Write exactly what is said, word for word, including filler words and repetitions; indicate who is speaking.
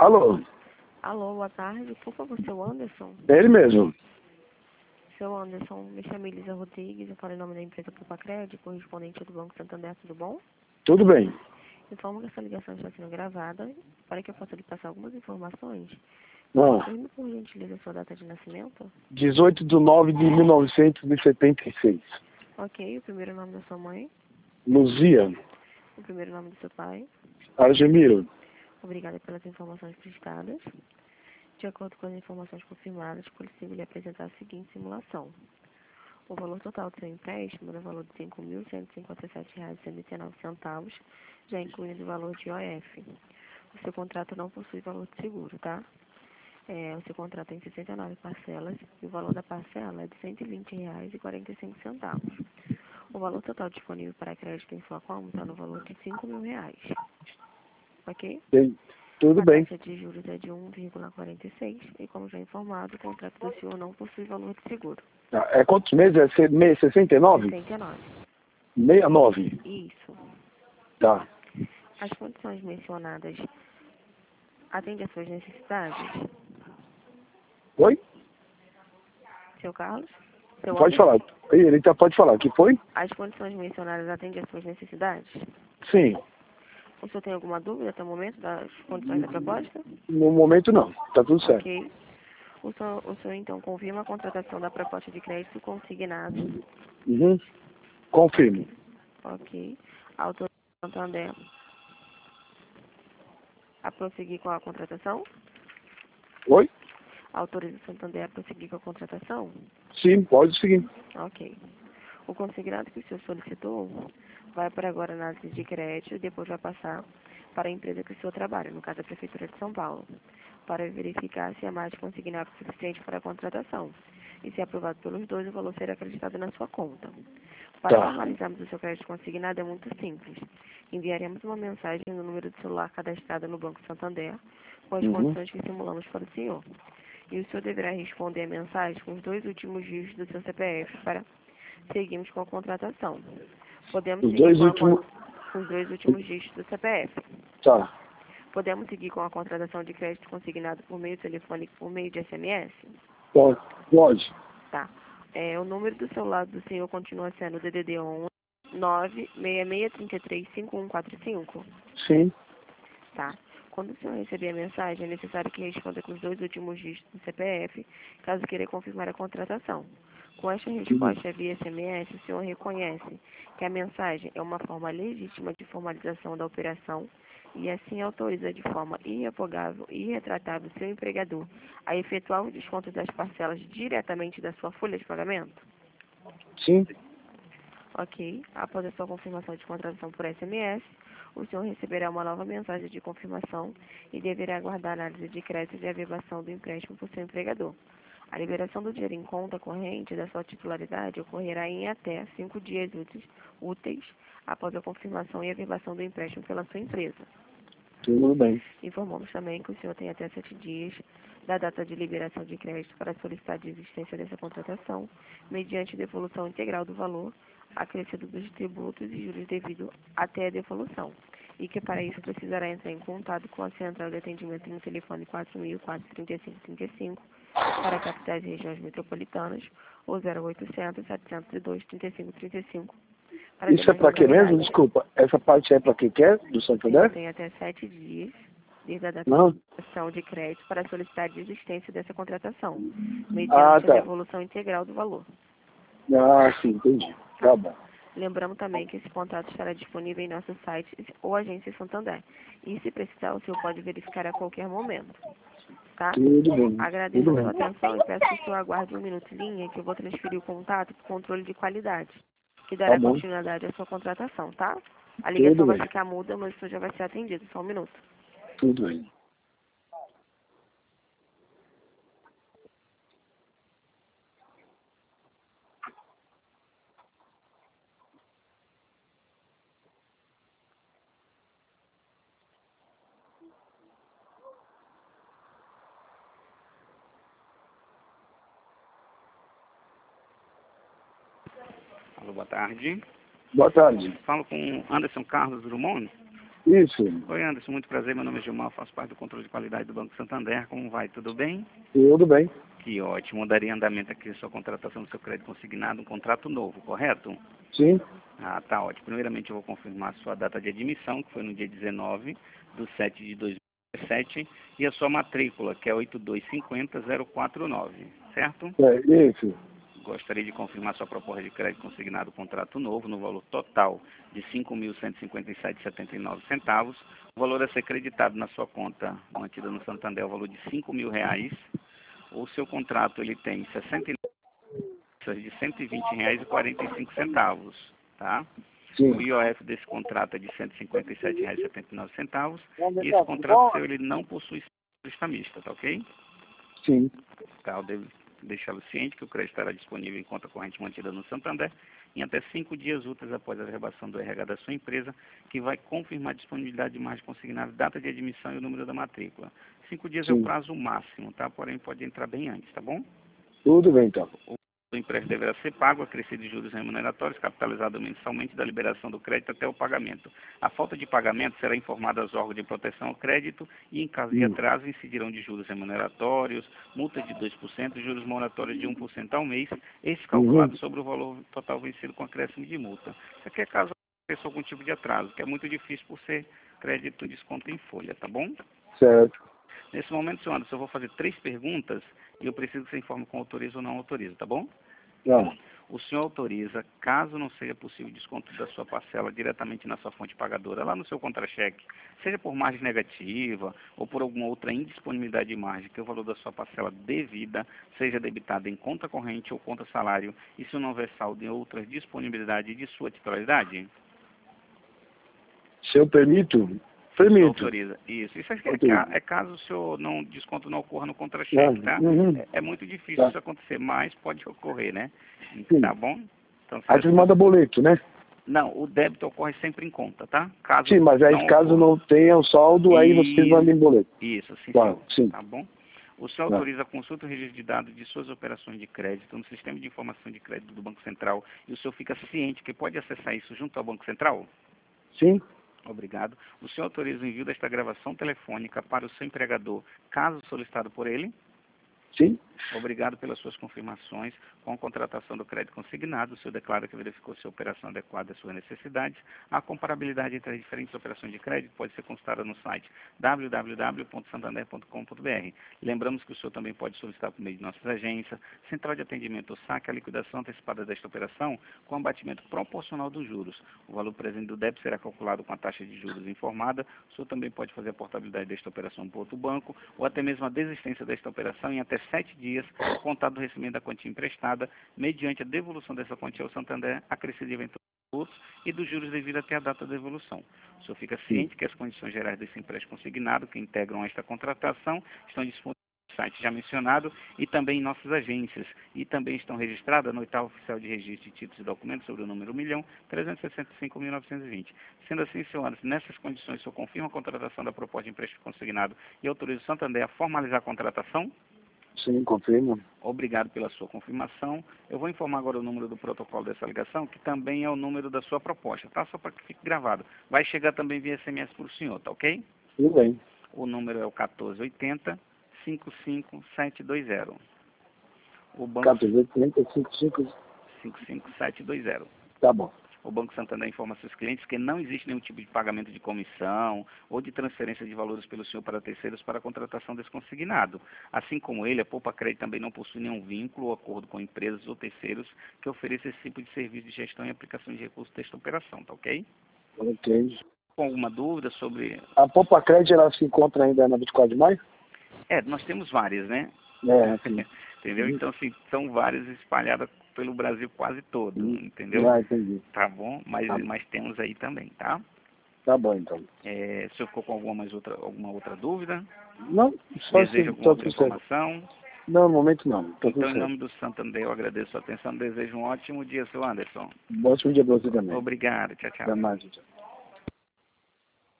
Speaker 1: Alô?
Speaker 2: Alô, boa tarde. Por favor, seu Anderson?
Speaker 1: É ele mesmo.
Speaker 2: Seu Anderson, me chamo Elisa Rodrigues, eu falo em nome da empresa Propacred, correspondente do Banco Santander, tudo bom?
Speaker 1: Tudo bem.
Speaker 2: Informo que essa ligação está sendo gravada para que eu possa lhe passar algumas informações.
Speaker 1: Ah,
Speaker 2: Confirme, por gentileza, a sua data de nascimento.
Speaker 1: dezoito de nove de mil novecentos e setenta e seis.
Speaker 2: Ok, o primeiro nome da sua mãe,
Speaker 1: Luzia.
Speaker 2: o primeiro nome do seu pai.
Speaker 1: Argemiro.
Speaker 2: Obrigada pelas informações prestadas. De acordo com as informações confirmadas, consigo lhe apresentar a seguinte simulação. O valor total do seu empréstimo, no valor de cinco mil cento e cinquenta e sete reais e setenta e nove centavos, já incluindo o valor de O F. O seu contrato não possui valor de seguro, tá? É, o seu contrato tem sessenta e nove parcelas e o valor da parcela é de cento e vinte reais e quarenta e cinco centavos. O valor total disponível para crédito em sua conta é no valor de cinco mil reais. Ok?
Speaker 1: Bem, tudo
Speaker 2: A
Speaker 1: bem.
Speaker 2: taxa de juros é de um vírgula quarenta e seis e, como já informado, o contrato do senhor não possui valor de seguro.
Speaker 1: Ah, é quantos meses? É se- me- sessenta e nove?
Speaker 2: sessenta e nove.
Speaker 1: sessenta e nove.
Speaker 2: Isso.
Speaker 1: Tá.
Speaker 2: As condições mencionadas atendem às suas necessidades?
Speaker 1: Oi?
Speaker 2: Seu Carlos? Seu
Speaker 1: Pode
Speaker 2: Anderson?
Speaker 1: falar. Ih, Ele tá, pode falar. Que foi?
Speaker 2: As condições mencionadas atendem às suas necessidades?
Speaker 1: Sim.
Speaker 2: O senhor tem alguma dúvida até o momento das condições da proposta?
Speaker 1: No momento não. Tá tudo certo.
Speaker 2: Ok. O senhor, o senhor então confirma a contratação da proposta de crédito consignado?
Speaker 1: Uhum. Confirmo.
Speaker 2: Ok. Autoriza o Santander a prosseguir com a contratação?
Speaker 1: Oi?
Speaker 2: Autoriza o Santander a prosseguir com a contratação?
Speaker 1: Sim, pode seguir.
Speaker 2: Ok. O consignado que o senhor solicitou vai para agora a análise de crédito e depois vai passar para a empresa que o senhor trabalha, no caso a Prefeitura de São Paulo, para verificar se há mais consignado suficiente para a contratação. E se aprovado pelos dois, o valor será acreditado na sua conta. Para
Speaker 1: Tá.
Speaker 2: formalizarmos o seu crédito consignado é muito simples. Enviaremos uma mensagem no número de celular cadastrado no Banco Santander com as
Speaker 1: Uhum.
Speaker 2: condições que simulamos para o senhor. E o senhor deverá responder a mensagem com os dois últimos dígitos do seu C P F para seguirmos com a contratação. Podemos
Speaker 1: Os
Speaker 2: seguir
Speaker 1: dois
Speaker 2: com, a, con-
Speaker 1: últimos...
Speaker 2: com os dois últimos dígitos do C P F.
Speaker 1: Tá.
Speaker 2: Podemos seguir com a contratação de crédito consignado por meio telefônico, por meio de S M S?
Speaker 1: Pode. Pode.
Speaker 2: Tá. É, o número do celular do senhor continua sendo o D D D onze nove seis seis três três cinco um quatro cinco?
Speaker 1: Sim.
Speaker 2: Tá. Quando o senhor receber a mensagem, é necessário que responda com os dois últimos dígitos do C P F, caso queira confirmar a contratação. Com esta
Speaker 1: Uhum.
Speaker 2: resposta via S M S, o senhor reconhece que a mensagem é uma forma legítima de formalização da operação e assim autoriza de forma irrevogável e irretratável seu empregador a efetuar o desconto das parcelas diretamente da sua folha de pagamento?
Speaker 1: Sim.
Speaker 2: Ok. Após a sua confirmação de contratação por S M S, o senhor receberá uma nova mensagem de confirmação e deverá aguardar a análise de crédito de averbação do empréstimo por seu empregador. A liberação do dinheiro em conta corrente da sua titularidade ocorrerá em até cinco dias úteis, úteis após a confirmação e averbação do empréstimo pela sua empresa.
Speaker 1: Tudo bem.
Speaker 2: Informamos também que o senhor tem até sete dias da data de liberação de crédito para solicitar a desistência dessa contratação, mediante devolução integral do valor acrescido dos tributos e juros devido até a devolução, e que para isso precisará entrar em contato com a central de atendimento no telefone quatro mil quatrocentos e trinta e cinco trinta e cinco para capitais e regiões metropolitanas ou zero oitocentos setecentos e dois trinta e cinco trinta e cinco para
Speaker 1: Isso é
Speaker 2: demais
Speaker 1: pra quê mesmo?
Speaker 2: modalidades.
Speaker 1: Desculpa. Essa parte é pra quem quer? Do
Speaker 2: O
Speaker 1: Santander?
Speaker 2: senhor tem até sete dias desde a data
Speaker 1: Não?
Speaker 2: de liberação de crédito para solicitar a desistência dessa contratação,
Speaker 1: Ah,
Speaker 2: mediante a
Speaker 1: tá.
Speaker 2: devolução integral do valor.
Speaker 1: Ah, sim, entendi. Tá bom.
Speaker 2: Lembramos também que esse contrato estará disponível em nosso site ou agência Santander. E se precisar, o senhor pode verificar a qualquer momento, tá?
Speaker 1: Tudo bem.
Speaker 2: Agradeço
Speaker 1: Tudo
Speaker 2: a sua
Speaker 1: bem.
Speaker 2: atenção e peço que o senhor aguarde um minuto em linha que eu vou transferir o contato para o controle de qualidade, que
Speaker 1: Tá
Speaker 2: dará
Speaker 1: bom.
Speaker 2: continuidade à sua contratação, tá? A
Speaker 1: Tudo
Speaker 2: ligação vai
Speaker 1: bem.
Speaker 2: ficar muda, mas o senhor já vai ser atendido. Só um minuto.
Speaker 1: Tudo bem.
Speaker 3: Alô, boa tarde.
Speaker 1: Boa tarde.
Speaker 3: Falo com Anderson Carlos Drummond.
Speaker 1: Isso.
Speaker 3: Oi, Anderson, muito prazer. Meu nome é Gilmar, faço parte do controle de qualidade do Banco Santander. Como vai? Tudo bem?
Speaker 1: Tudo bem.
Speaker 3: Que ótimo. Daria andamento aqui a sua contratação do seu crédito consignado, um contrato novo, correto?
Speaker 1: Sim.
Speaker 3: Ah, tá ótimo. Primeiramente, eu vou confirmar a sua data de admissão, que foi no dia dezenove de setembro de dois mil e dezessete, e a sua matrícula, que é oito dois cinco zero zero quatro nove, certo?
Speaker 1: É, isso.
Speaker 3: Gostaria de confirmar sua proposta de crédito consignado contrato novo no valor total de cinco mil cento e cinquenta e sete reais e setenta e nove centavos. O valor a ser creditado na sua conta mantida no Santander é o valor de cinco mil reais. O seu contrato ele tem sessenta e nove de cento e vinte reais e quarenta e cinco centavos, tá?
Speaker 1: Sim.
Speaker 3: O I O F desse contrato é de cento e cinquenta e sete reais e setenta e nove centavos. E esse contrato seu ele não possui lista mista, tá ok?
Speaker 1: Sim.
Speaker 3: Tá, eu devo deixá-lo ciente que o crédito estará disponível em conta corrente mantida no Santander em até cinco dias úteis após a verbação do R H da sua empresa, que vai confirmar a disponibilidade de margem consignada, data de admissão e o número da matrícula. Cinco dias
Speaker 1: Sim.
Speaker 3: é o prazo máximo, tá? Porém, pode entrar bem antes, tá bom?
Speaker 1: Tudo bem, então.
Speaker 3: O empréstimo deverá ser pago, acrescido de juros remuneratórios, capitalizado mensalmente da liberação do crédito até o pagamento. A falta de pagamento será informada aos órgãos de proteção ao crédito e, em caso de
Speaker 1: Hum.
Speaker 3: atraso, incidirão de juros remuneratórios, multas de dois por cento, juros moratórios de um por cento ao mês, esse calculado
Speaker 1: Uhum.
Speaker 3: sobre o valor total vencido com acréscimo de multa. Isso aqui é caso aconteça algum tipo de atraso, que é muito difícil por ser crédito desconto em folha, tá bom?
Speaker 1: Certo.
Speaker 3: Nesse momento, senhor Anderson, eu vou fazer três perguntas e eu preciso que você informe com autoriza ou não autoriza, tá bom?
Speaker 1: Não.
Speaker 3: O senhor autoriza, caso não seja possível desconto da sua parcela diretamente na sua fonte pagadora, lá no seu contra-cheque, seja por margem negativa ou por alguma outra indisponibilidade de margem, que o valor da sua parcela devida seja debitado em conta corrente ou conta salário, e se não houver saldo em outras disponibilidades de sua titularidade?
Speaker 1: Se eu permito?
Speaker 3: O senhor
Speaker 1: Permito.
Speaker 3: autoriza. Isso. Isso aqui é,
Speaker 1: Autorizo.
Speaker 3: ca- é caso o senhor não desconto não ocorra no contra-cheque, tá?
Speaker 1: Uhum.
Speaker 3: É, é muito difícil
Speaker 1: Tá.
Speaker 3: isso acontecer, mas pode ocorrer, né?
Speaker 1: Sim.
Speaker 3: Tá bom? Então, se
Speaker 1: Aí
Speaker 3: essa-
Speaker 1: tu manda boleto, né?
Speaker 3: Não, o débito ocorre sempre em conta, tá? Caso
Speaker 1: Sim, mas aí
Speaker 3: não
Speaker 1: caso
Speaker 3: ocorra.
Speaker 1: não tenha o saldo, aí vocês
Speaker 3: Isso.
Speaker 1: mandem boleto.
Speaker 3: Isso, sim,
Speaker 1: Tá,
Speaker 3: senhor.
Speaker 1: sim.
Speaker 3: Tá bom? O senhor
Speaker 1: Tá.
Speaker 3: autoriza a consulta e registro de dados de suas operações de crédito no sistema de informação de crédito do Banco Central e o senhor fica ciente que pode acessar isso junto ao Banco Central?
Speaker 1: Sim.
Speaker 3: Obrigado. O senhor autoriza o envio desta gravação telefônica para o seu empregador, caso solicitado por ele?
Speaker 1: Sim.
Speaker 3: Obrigado pelas suas confirmações. Com a contratação do crédito consignado, o senhor declara que verificou se a operação adequada às suas necessidades. A comparabilidade entre as diferentes operações de crédito pode ser consultada no site w w w ponto santander ponto com ponto b r. Lembramos que o senhor também pode solicitar por meio de nossas agências, central de atendimento ou saque, a liquidação antecipada desta operação com abatimento proporcional dos juros. O valor presente do débito será calculado com a taxa de juros informada. O senhor também pode fazer a portabilidade desta operação para outro banco ou até mesmo a desistência desta operação em até sete dias, contado do recebimento da quantia emprestada, mediante a devolução dessa quantia ao Santander, acrescido de eventuais tributos e dos juros devido até a data da devolução. O senhor fica ciente que as condições gerais desse empréstimo consignado, que integram esta contratação, estão disponíveis no site já mencionado e também em nossas agências, e também estão registradas no oitavo oficial de registro de títulos e documentos sobre o número um milhão trezentos e sessenta e cinco mil novecentos e vinte. Sendo assim, senhor Anderson, nessas condições, o senhor confirma a contratação da proposta de empréstimo consignado e autoriza o Santander a formalizar a contratação?
Speaker 1: Sim, confirmo.
Speaker 3: Obrigado pela sua confirmação. Eu vou informar agora o número do protocolo dessa ligação, que também é o número da sua proposta, tá? Só para que fique gravado. Vai chegar também via S M S para o senhor, tá ok?
Speaker 1: Tudo bem.
Speaker 3: O número é o quatorze oitenta, cinquenta e cinco sete dois zero. O banco
Speaker 1: quatorze oitenta, cinquenta e cinco.
Speaker 3: cinquenta e cinco sete dois zero.
Speaker 1: Tá bom.
Speaker 3: O Banco Santander informa seus clientes que não existe nenhum tipo de pagamento de comissão ou de transferência de valores pelo senhor para terceiros para a contratação desse consignado. Assim como ele, a Poupa Crédito também não possui nenhum vínculo ou acordo com empresas ou terceiros que ofereçam esse tipo de serviço de gestão e aplicação de recursos desta operação, tá ok?
Speaker 1: Ok.
Speaker 3: Com alguma dúvida sobre...
Speaker 1: A Poupa Crédito, ela se encontra ainda na vinte e quatro de maio?
Speaker 3: É, nós temos várias, né?
Speaker 1: É, sim.
Speaker 3: Entendeu? Então, assim, são várias espalhadas pelo Brasil quase todo,
Speaker 1: Hum.
Speaker 3: entendeu?
Speaker 1: Ah, entendi.
Speaker 3: Tá bom? Mas,
Speaker 1: Tá.
Speaker 3: mas temos aí também, tá?
Speaker 1: Tá bom, então.
Speaker 3: É, o senhor ficou com alguma, mais outra, alguma outra dúvida?
Speaker 1: Não, só
Speaker 3: Deseja
Speaker 1: se
Speaker 3: alguma outra
Speaker 1: tudo certo.
Speaker 3: informação?
Speaker 1: Não, no momento não. Tá tudo
Speaker 3: Então, em
Speaker 1: certo.
Speaker 3: nome do Santander, eu agradeço a atenção. Desejo um ótimo dia, seu Anderson.
Speaker 1: Bom dia pra você também.
Speaker 3: Obrigado. Tchau, tchau.
Speaker 1: Até mais, tchau.